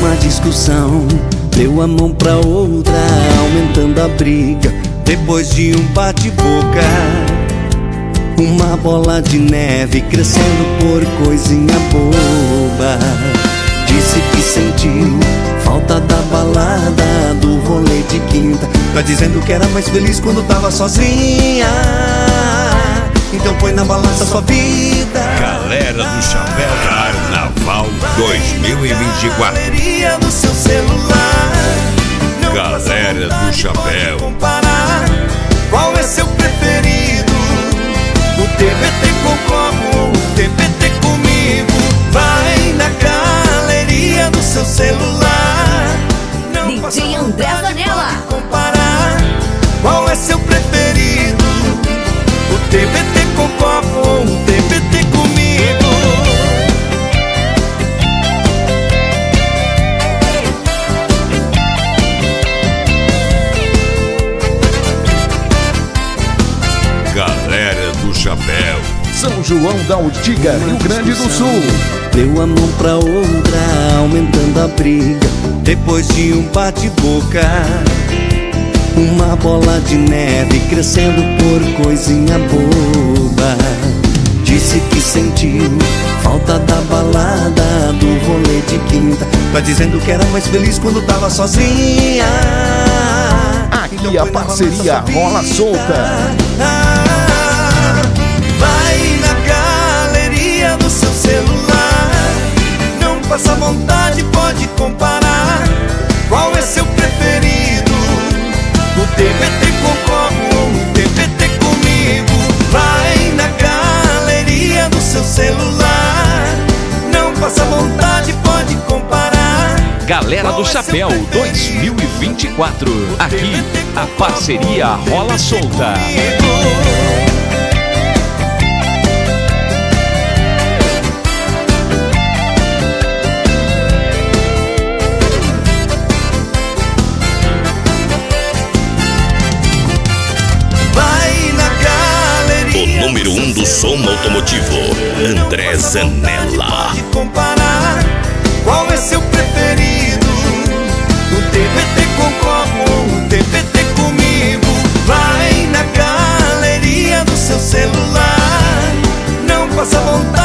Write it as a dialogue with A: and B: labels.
A: Numa discussão, deu a mão pra outra, aumentando a briga. Depois de um bate-boca, uma bola de neve crescendo por coisinha boba. Disse que sentiu falta da balada, do rolê de quinta. Tá dizendo que era mais feliz quando tava sozinha. Então põe na balança sua vida.
B: Galera do Chapéu, Carnaval 2024.
A: Galeria do seu celular.
B: Galera do Chapéu.
A: Comparar qual é seu preferido. O TBT com como ou o TBT comigo. Vai na galeria do seu celular. Não
C: DJ André Zanella.
A: Comparar qual é seu preferido. O TBT com copo ou o TBT comigo.
B: Galera do Chapéu.
D: São João da Urtiga, Rio Grande do Sul.
A: Deu a mão pra outra, aumentando a briga. Depois de um bate-boca, uma bola de neve crescendo por coisinha boba. Disse que sentiu falta da balada, do rolê de quinta. Tá dizendo que era mais feliz quando tava sozinha.
D: Aqui a parceria Rola Solta.
A: Vai na galeria do seu celular. Não passa vontade, pode comparar qual é seu preferido. O TBT com como ou o TBT comigo. Vai na galeria do seu celular. Não passa vontade, pode comparar.
E: Galera do Chapéu 2024. Aqui a parceria Rola Solta.
B: O número 1 do som automotivo, André Zanella.
A: Pode comparar qual é seu preferido. O TBT com como ou o TBT comigo. Vai na galeria do seu celular. Não passa vontade.